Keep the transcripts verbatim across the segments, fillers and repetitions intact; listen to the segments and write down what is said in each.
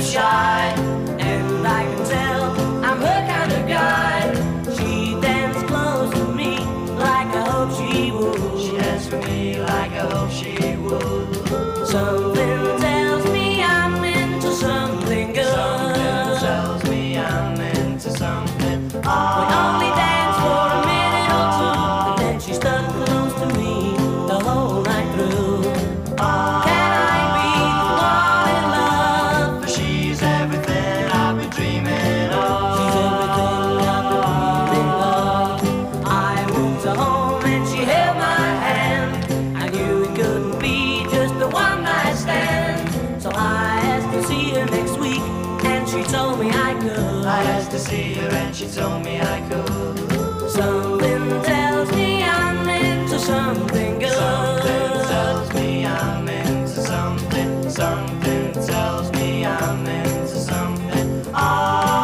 shy, and I can tell I'm her kind of guy. She danced close to me like I hope she would. She danced with me like I hope she would. Something tells me I'm into something good. Something tells me I'm into something. Oh. We only danced for a minute or two, and then she stuck close to me the whole night through. Oh. Can I be the one in love? For she's everything I've been dreaming of. She's everything I've been dreaming of. I walked her home and she held my hand. I knew it couldn't be just a one night stand. So I asked to see her next week, and she told me I could. I asked to see her and she told me I could. Something tells me I'm into something good. Something tells me I'm into something. Something tells me I'm into something. Ah.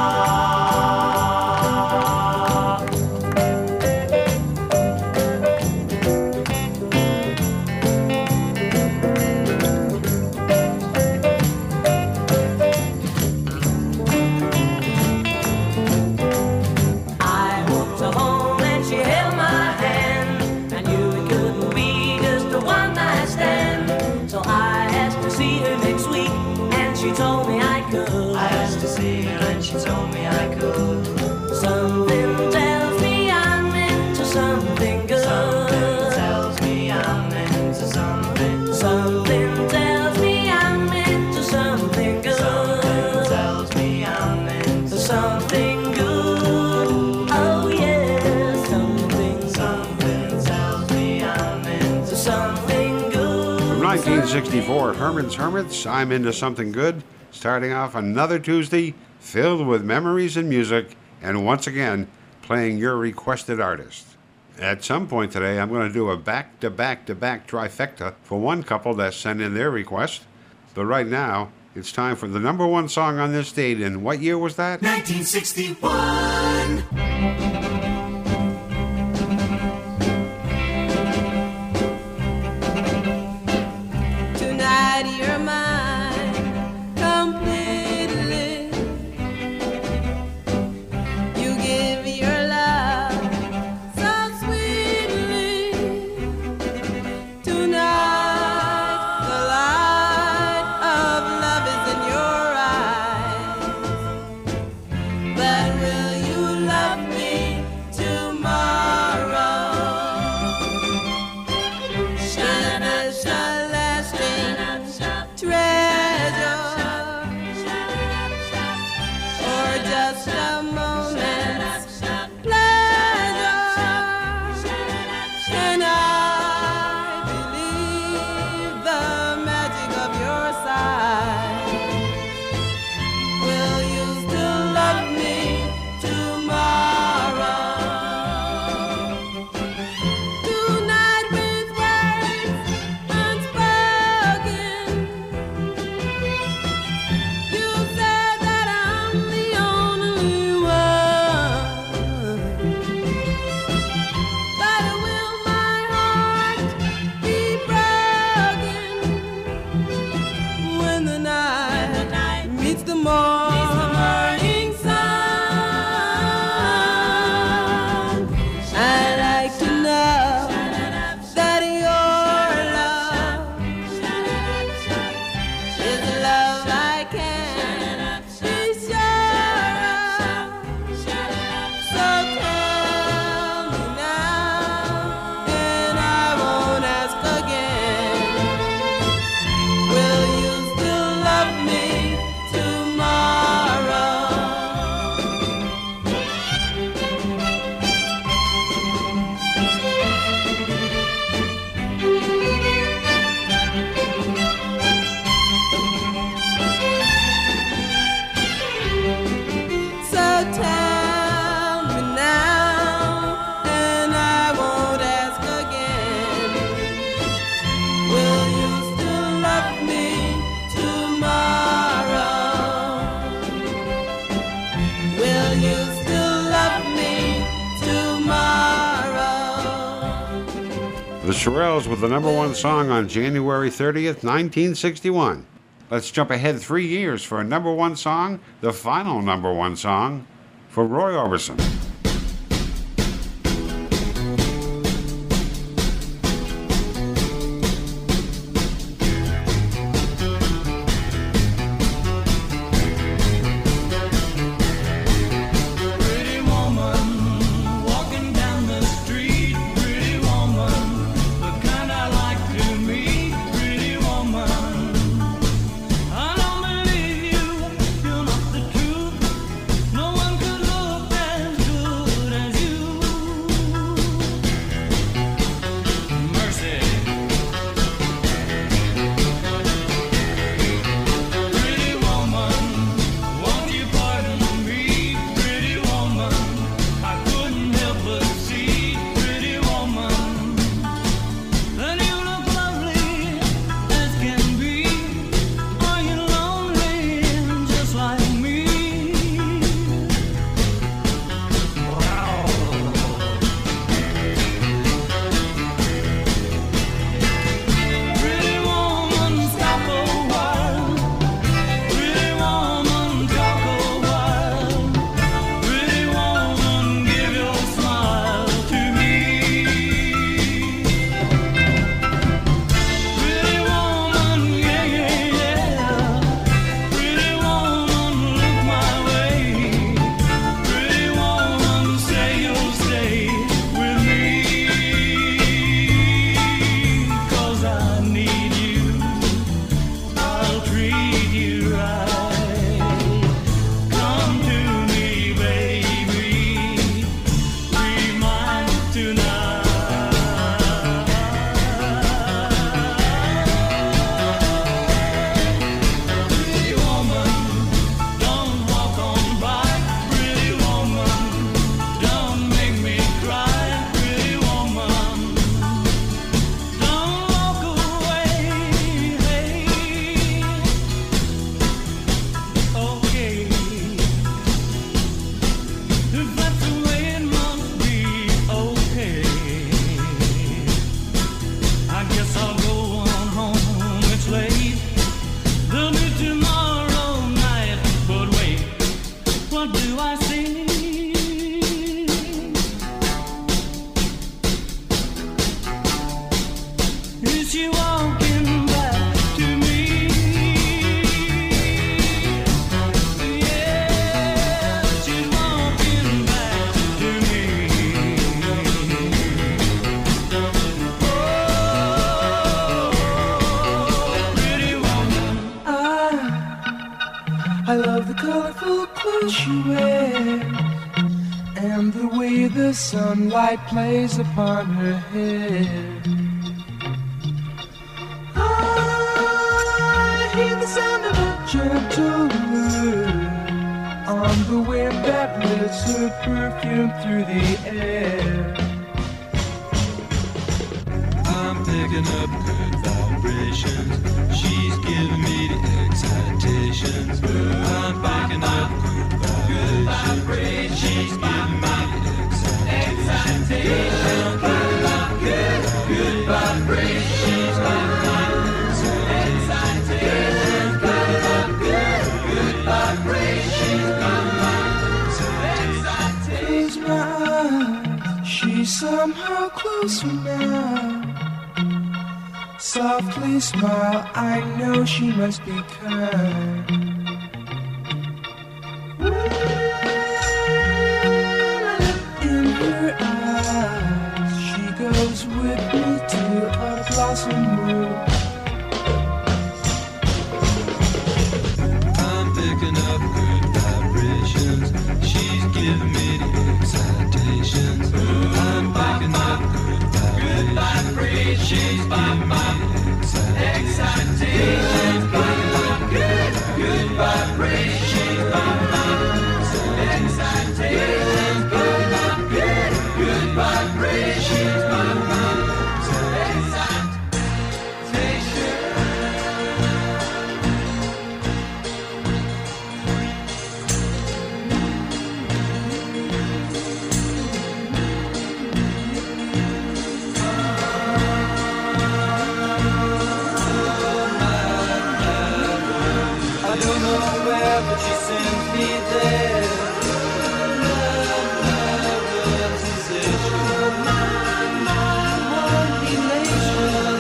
I walked her home and she held my hand. I knew it couldn't be just a one night stand. So I asked to see her next week, and she told me I could. I asked to see her and she told me I could. Something tells me I'm into something good. Something tells me I'm into something. Something tells me I'm into something good. Something tells me I'm into something good. Oh yeah, something. Something tells me I'm into something good. From nineteen sixty-four, Herman's Hermits, I'm Into Something Good, starting off another Tuesday filled with memories and music, and once again, playing your requested artist. At some point today, I'm going to do a back-to-back-to-back trifecta for one couple that sent in their request. But right now, it's time for the number one song on this date, and what year was that? nineteen sixty-one. Tonight you're mine completely. You give your love so sweetly. Tonight the light of love is in your eyes. But will you love me tomorrow? Shine a lasting treasure, or just a moment's pleasure. Can I believe the magic of your sight? Will you still love me tomorrow? Tonight with words unspoken, you said that I'm the only one. But will my heart be broken when the night meets the morning sun? I'd like to know that your love is a love I can be sure of. So tell me now, and I won't ask again. Will you still love me tomorrow? So tell me now, and I won't ask again. Will you still love me tomorrow? Will you still love me tomorrow? The Shirelles with the number one song on January thirtieth, nineteen sixty-one. Let's jump ahead three years for a number one song, the final number one song for Roy Orbison. I love the colorful clothes she wears and the way the sunlight plays upon her hair. I hear the sound of a gentle word on the wind that lifts her perfume through the air. I'm picking up good vibrations. She's giving me the excitations. I'm picking up good vibrations. She's giving me the excitations. I'm picking up good, good vibrations. She's giving me the excitations. I'm picking up good, good vibrations. She's giving me the excitations. Close my eyes, she's somehow closer now. Softly smile, I know she must be kind. In her eyes, she goes with me to a blossom room. I'm picking up good vibrations. She's giving me the excitations. I'm picking up good vibrations. She's giving me excitations, good, good vibrations. nowhere, but she sends me there. Love, love, love, sensation. My, my, one elation.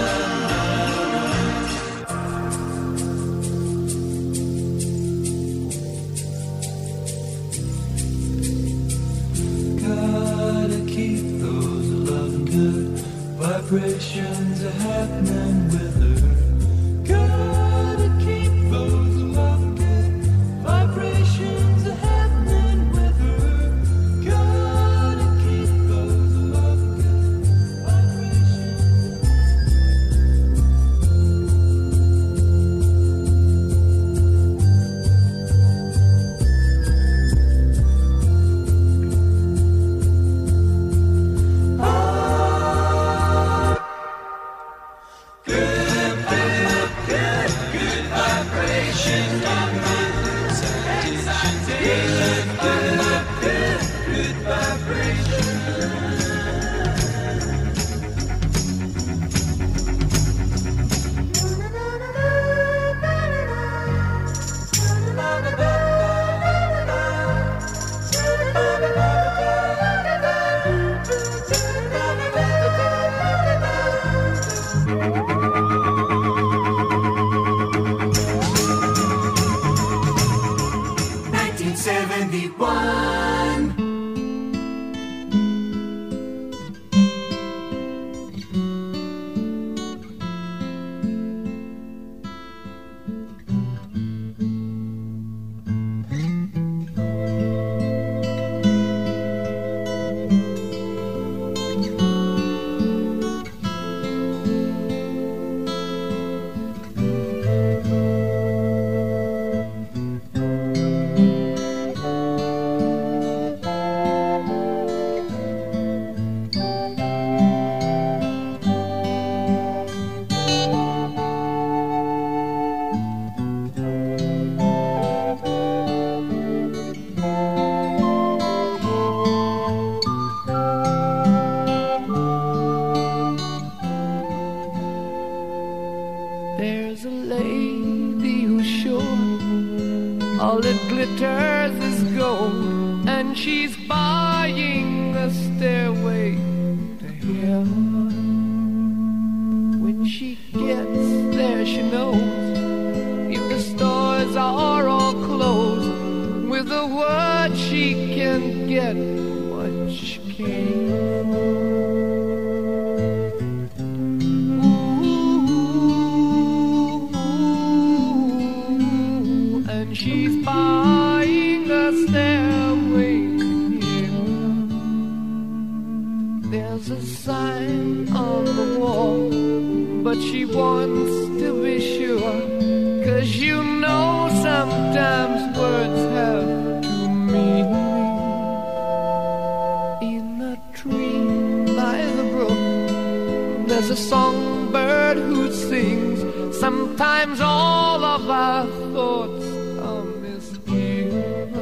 Gotta keep those loving good vibrations are happening with her. Gotta keep those loving good vibrations are happening with her. Gotta keep those loving good vibrations. nineteen seventy-one. There's a lady who's sure all that glitters is gold, and she's buying a stairway to heaven. When she gets there, she knows if the stores are all closed, with a word she can get what she came for. She's buying a stairway here. There's a sign on the wall, but she wants to be sure, 'cause you know sometimes words have two meanings. In a tree by the brook, there's a songbird who sings. Sometimes all of our thoughts are misgiven.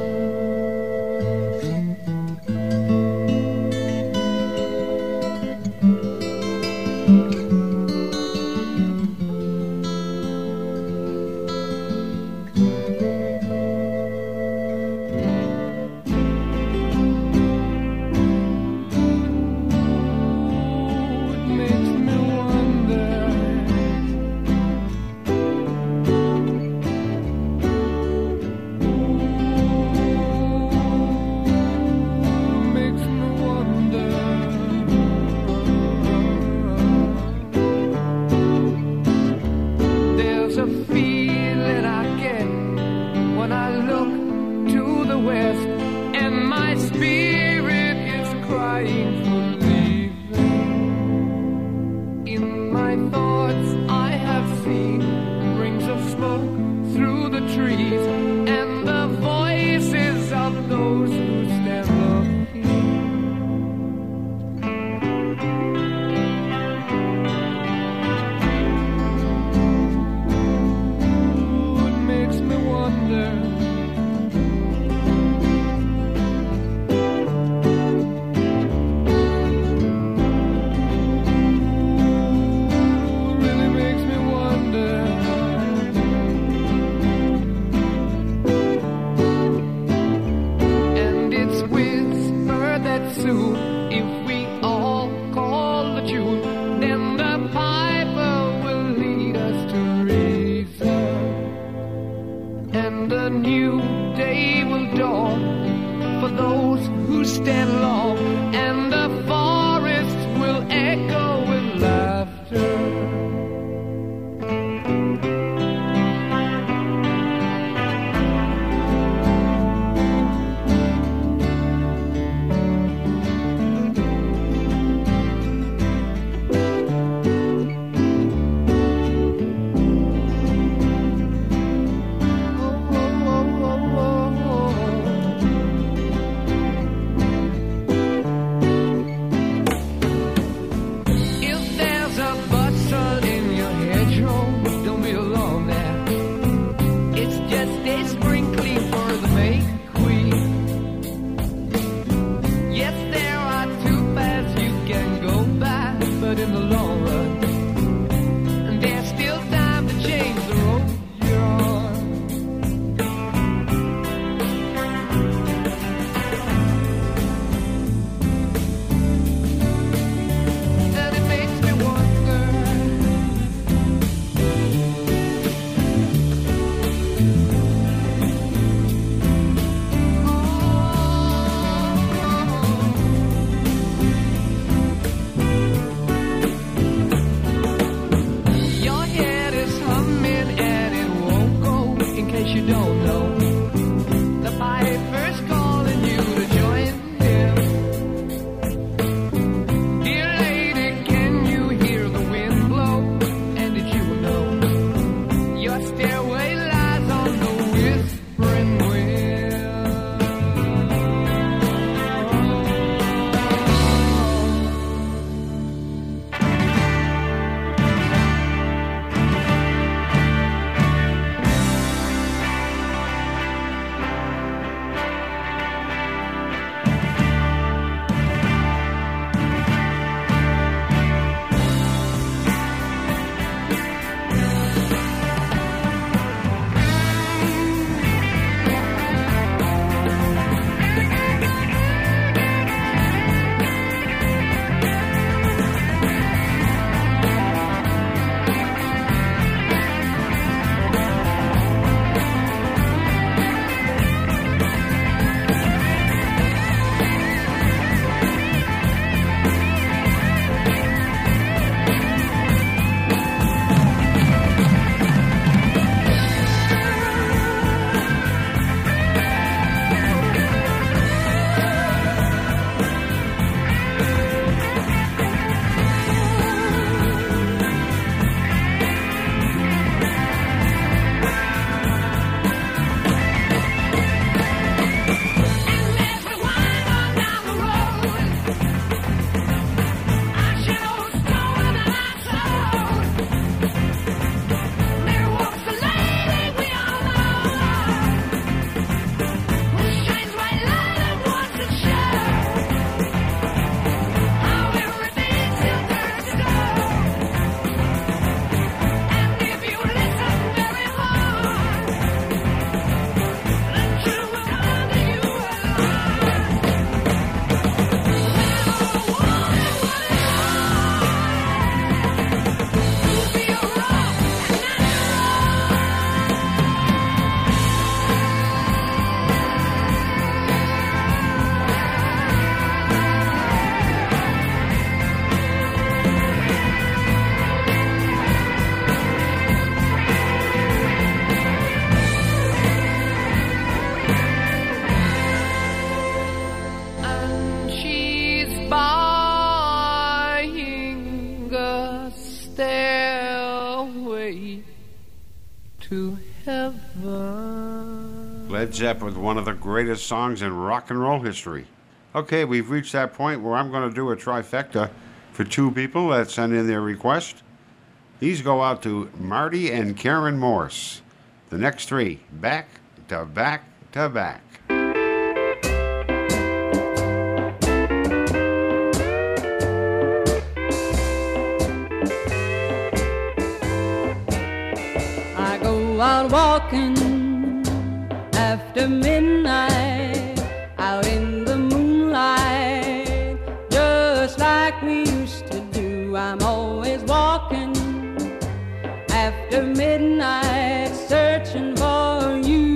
and a new day will dawn for those who stand long, and the forest will echo with laughter. Led Zeppelin with one of the greatest songs in rock and roll history. Okay, we've reached that point where I'm going to do a trifecta for two people that send in their request. These go out to Marty and Karen Morse. The next three, back to back to back. I go out walking after midnight, out in the moonlight, just like we used to do. I'm always walking after midnight, searching for you.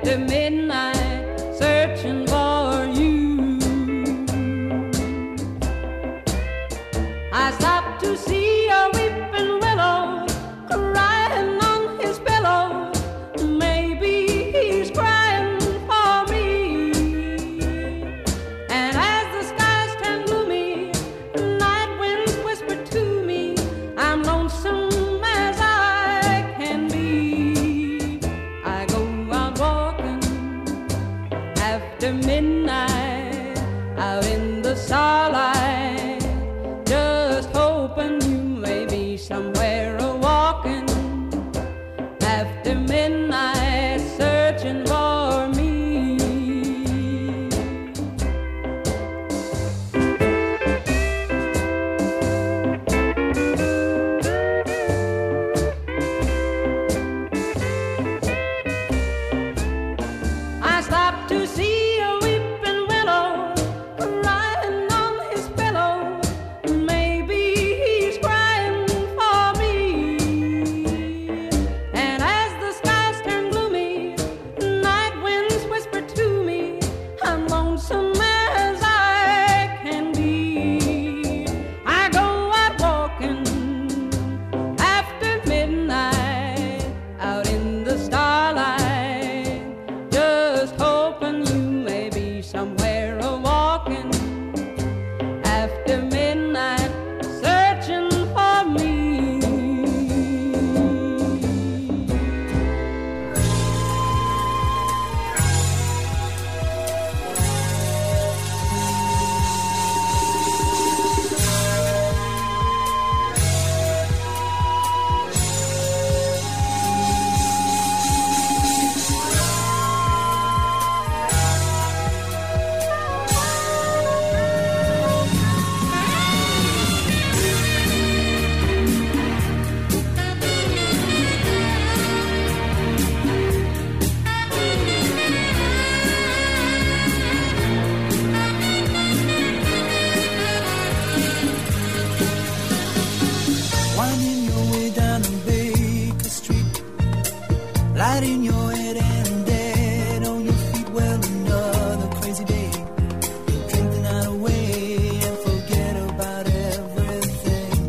after midnight, searching for you. I stopped to see a weeping willow crying on his pillow. Maybe he's crying for me. And as the skies turn gloomy, night winds whisper to me, I'm lonesome as I can be. I go out walking after midnight, out in the starlight, just hoping you may be somewhere a walking after midnight, searching for me. I stopped to see a weeping willow crying on his pillow. Maybe he's crying for me. And as the skies turn gloomy, night winds whisper to me, I'm lonesome as I can be. I go out walking after midnight, out in the starlight, just hoping you may be somewhere a walking after midnight, searching for me. Winding your way down on Baker Street, lighting your head and dead on your feet. Well, another crazy day. Drink the night away and forget about everything.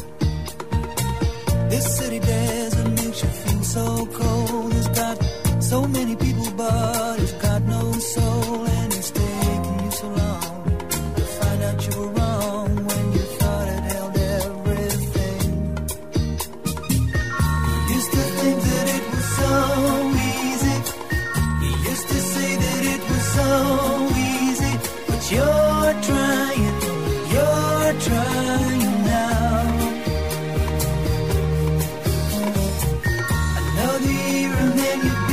This city desert makes you feel so cold. It's got so many people, but it's got no soul. And it's taken you so long to find out you were wrong when you thought it held everything. Used to think that it was so easy. You used to say that it was so easy. But you're trying, you're trying now. Another year and then you'd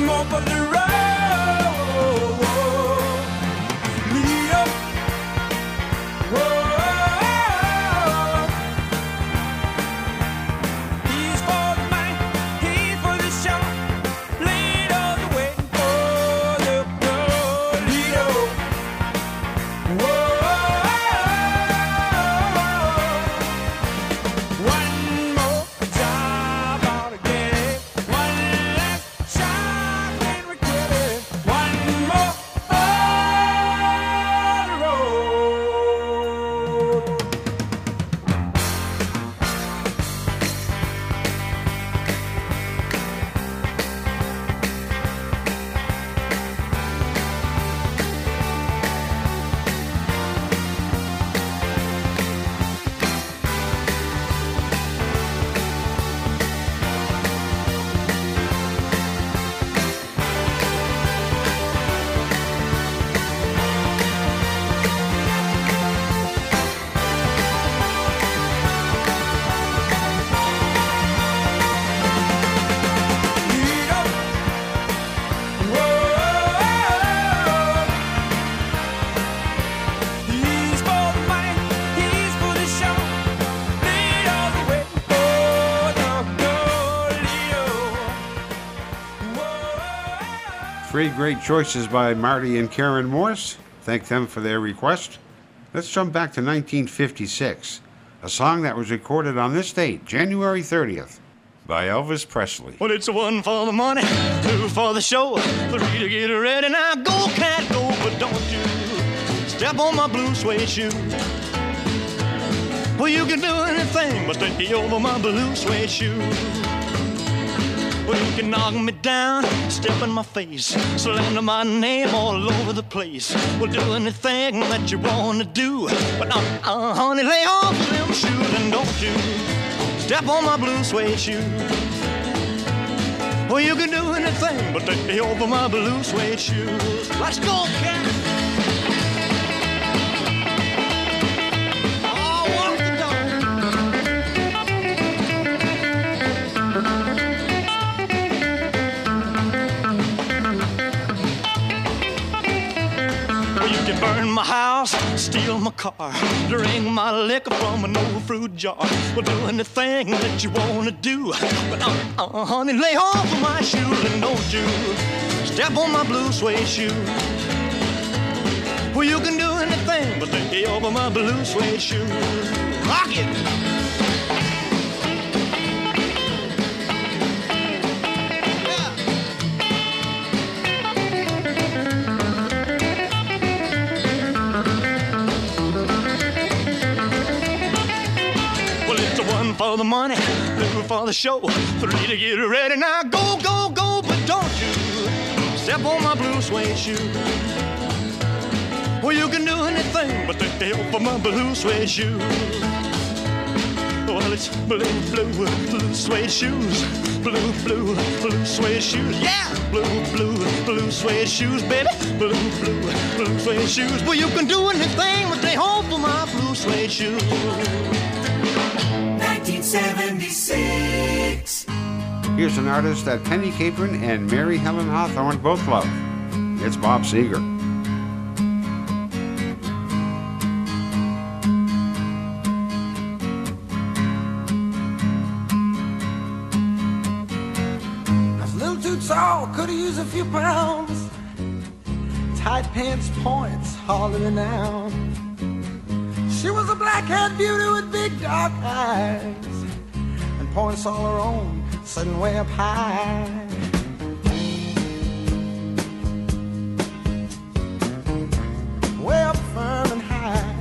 more for the road. Lido. Whoa. He's for the money, he's for the show. Lead all the way for the road. Lido. Whoa. One more job ought to get it. One last shot and we get it. One more on the road. Lido. Whoa. He's for the money, he's for the show. Lead all the way for the road. Lido. Whoa. Three great choices by Marty and Karen Morse. Thank them for their request. Let's jump back to nineteen fifty-six, a song that was recorded on this date, January thirtieth, by Elvis Presley. Well, it's one for the money, two for the show, three to get ready. Now go, cat, go, but don't you step on my blue suede shoe. Well, you can do anything but stay over my blue suede shoe. Well, you can knock me down, step in my face, slander my name all over the place. Well, do anything that you want to do, but uh, uh, honey, lay off them shoes and don't you step on my blue suede shoe. Well, you can do anything but stay over my blue suede shoes. Let's go, cat. Oh, walk the dog. Well, you can burn my house, steal my car, drink my liquor from an old fruit jar. Well, do anything that you want to do, but uh, uh, honey, lay off of my shoes and don't you step on my blue suede shoe. Well, you can do anything but stay over my blue suede shoe. Rock it! Well, it's a one for the money, two for the show, three to get ready. Now go, go, go, but don't you step on my blue suede shoe. Well, you can do anything but stay over my blue suede shoe. Well, it's blue, blue, blue suede shoes. Blue, blue, blue suede shoes. Yeah! Blue, blue, blue suede shoes, baby. Blue, blue, blue suede shoes. Well, you can do anything but stay home for my blue suede shoes. nineteen seventy-six. Here's an artist that Penny Capron and Mary Helen Hawthorne both love. It's Bob Seger. I was a little too tall, could have used a few pounds. Tight pants points, hollering out. She was a black-haired beauty with big dark eyes and points all her own, sitting way up high. Way up firm and high.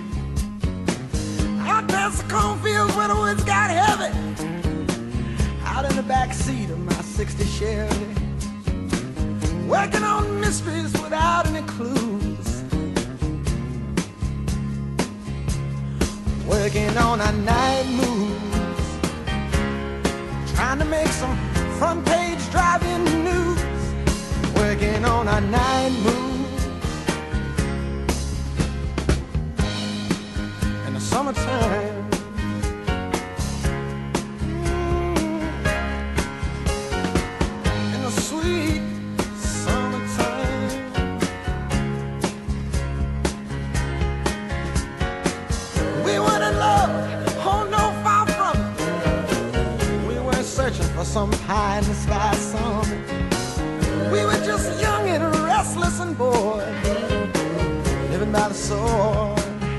Out past the cornfields where the woods got heavy. Out in the back seat of my sixty Chevy. Working on mysteries without any clues. Working on our night moves. Trying to make some front page driving news. Working on our night moves. In the summertime. In the sweet by the sword.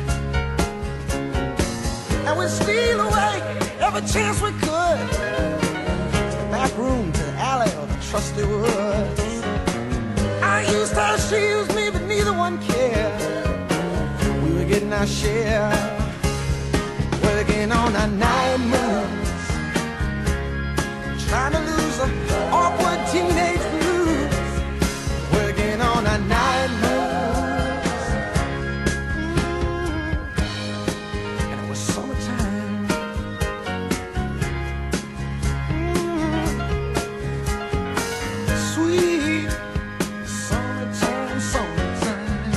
And we'd steal away every chance we could, to the back room, to the alley, or the trusty woods. I used her, she used me, but neither one cared. We were getting our share, working on our night moves, trying to lose the awkward teenage blues, working on our night moves. Mm. And it was summertime. Mm. Sweet summertime, summertime.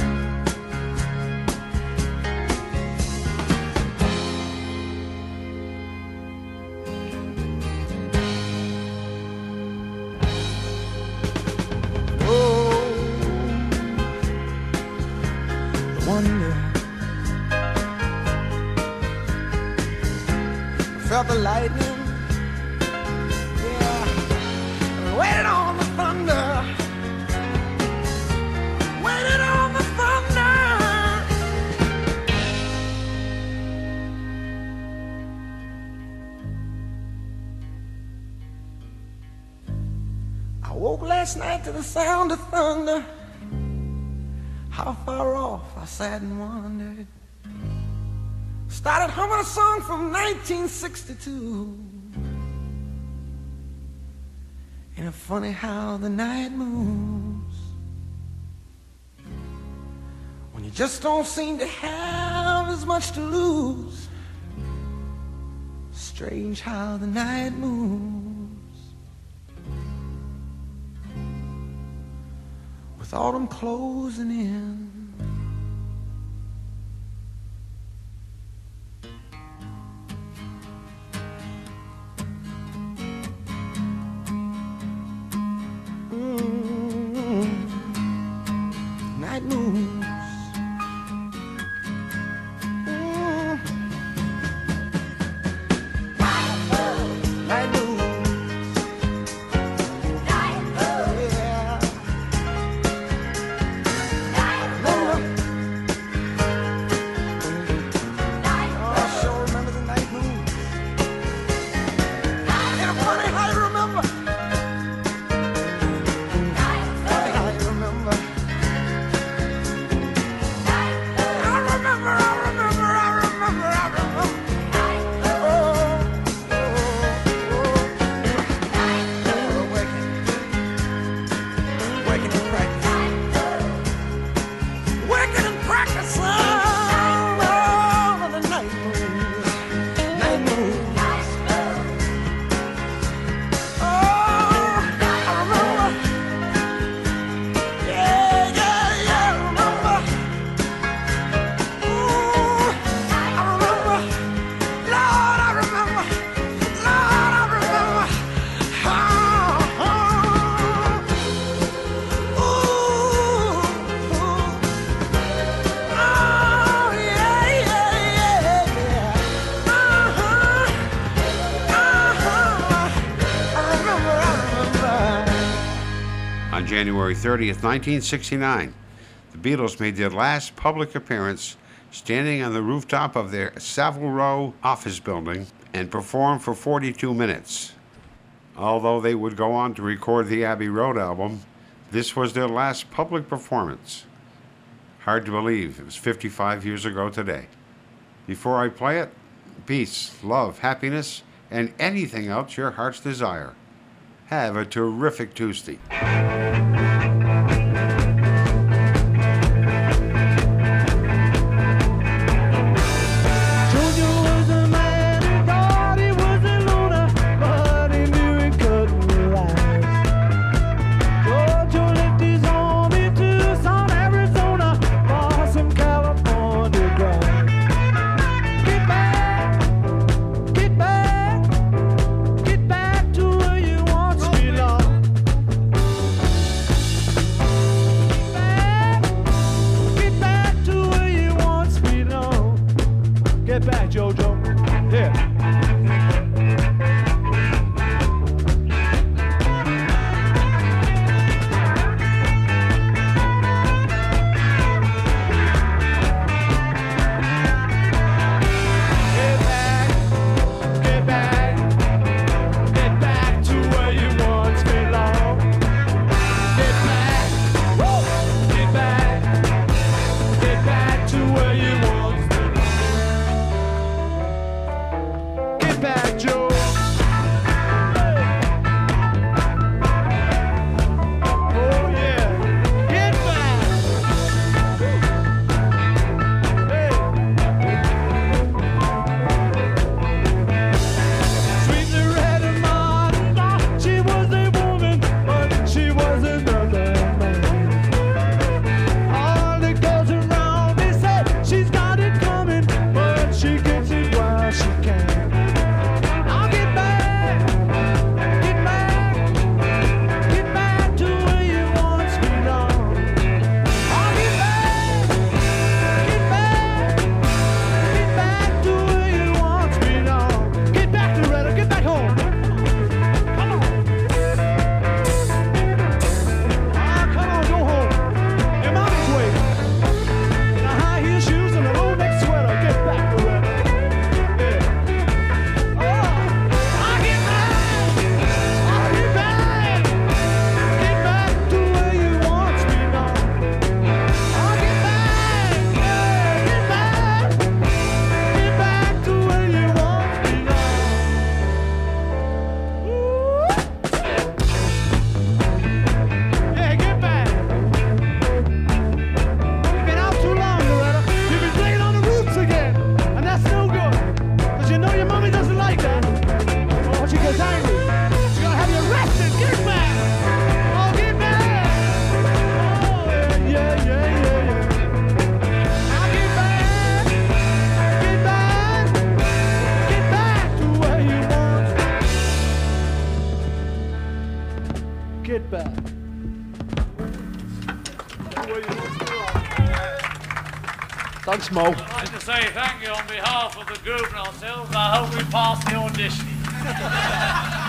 Wonder, felt the lightning, yeah, and waited on the thunder, waited on the thunder. I woke last night to the sound of thunder. How far off, I sat and wondered. Started humming a song from nineteen sixty-two. Ain't it funny how the night moves, when you just don't seem to have as much to lose. Strange how the night moves, with autumn closing in. Mm-hmm. Night moves. Mm. Night moves. Night moves. Yeah. On January thirtieth, nineteen sixty-nine, the Beatles made their last public appearance standing on the rooftop of their Savile Row office building and performed for forty-two minutes. Although they would go on to record the Abbey Road album, this was their last public performance. Hard to believe it was fifty-five years ago today. Before I play it, peace, love, happiness, and anything else your heart's desire. Have a terrific Tuesday. it back. Thanks, Mo. I'd like to say thank you on behalf of the group and ourselves. I hope we pass the audition.